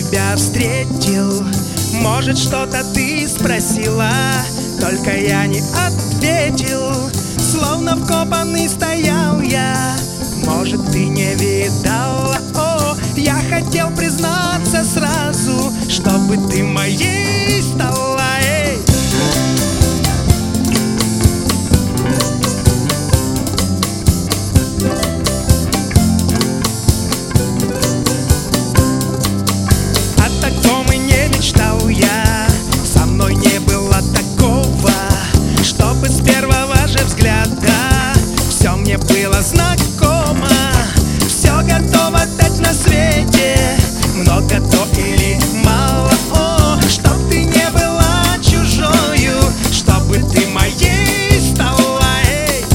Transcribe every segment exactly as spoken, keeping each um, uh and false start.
тебя встретил, может, что-то ты спросила, только я не ответил, словно вкопанный стоял я. Может, ты не видала, о, я хотел признаться сразу, чтобы ты моей стала, эй. О таком и не мечтал я, со мной не было такого, чтобы с первого же взгляда все мне было знакомо. Все готово дать на свете, много то или мало, о, чтоб ты не была чужою, чтобы ты моей стала, эй.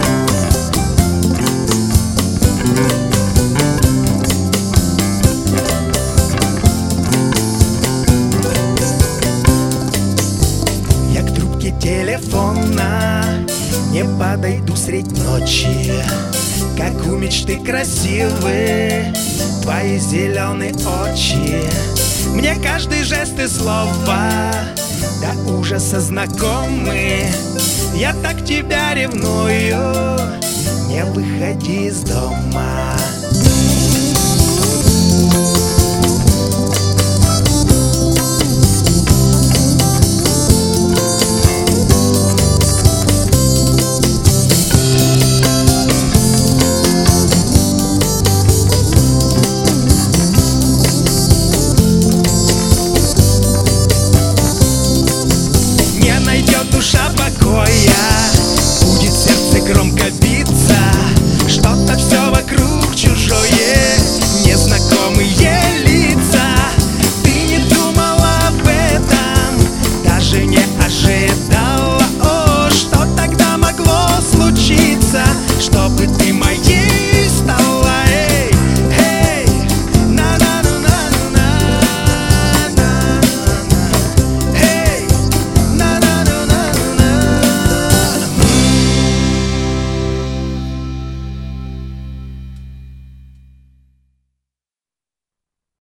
Я к трубке телефона не подойду средь ночи, как у мечты красивы твои зеленые очи. Мне каждый жест и слово до ужаса знакомы. Я так тебя ревную, не выходи из дома.